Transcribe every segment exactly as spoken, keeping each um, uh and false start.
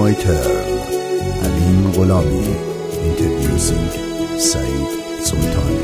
my turn. Halim Gholami introducing Saeed Sultani.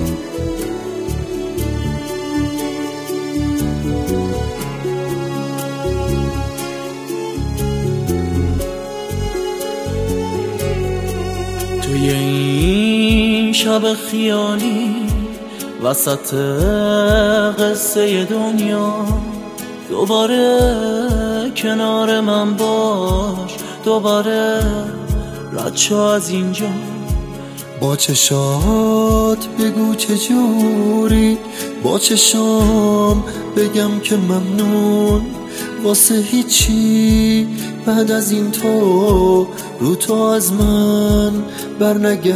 توی این شب خیالی وسط قصه دنیا دوباره کنار من باش، دوباره رد شو از اینجا. با چشات بگو چجوری، با چشام بگم که ممنون واسه هیچی بعد از این تو رو تو از من بر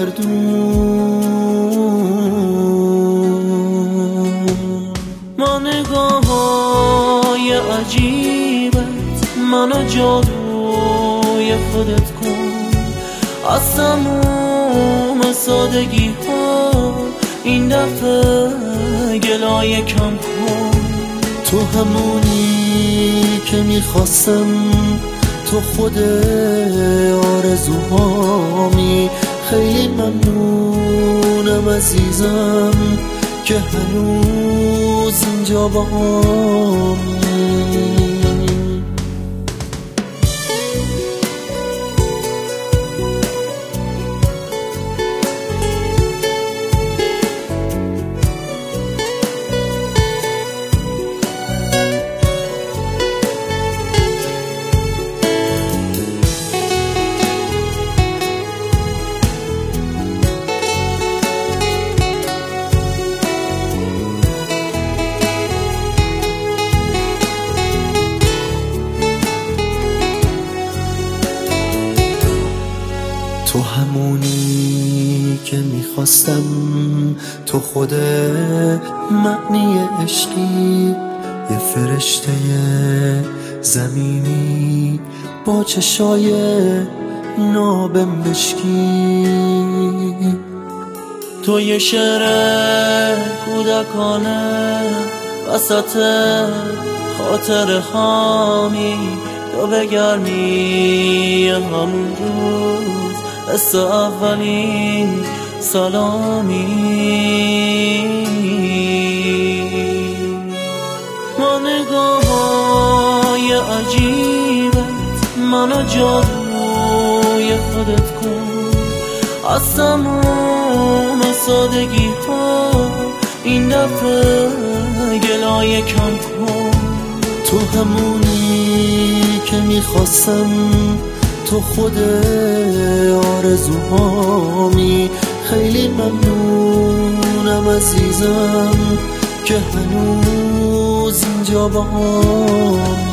نگردون. ما نگاه های عجیبت منو جادوی خودت کن، از تموم سادگی ها این دفعه گلایه کم کن. تو همونی که میخواستم، تو خود آرزوهامی. خیلی ممنونم عزیزم که هنوز اینجا باهامی. تو همونی که میخواستم، تو خود معنی عشقی. یه فرشته زمینی با چشای نابم بشکی. تو یه شعر کودکانه وسط خاطر خامی، تو بگرمی همون روز حس اولین سلامی. ما نگاه های عجیبت منو جادوی خودت کن، از تموم سادگی ها این دفعه گلایه کم کن. تو همونی که میخواستم، تو خود آرزوهامی. خیلی ممنونم عزیزم که هنوز اینجا باهامی.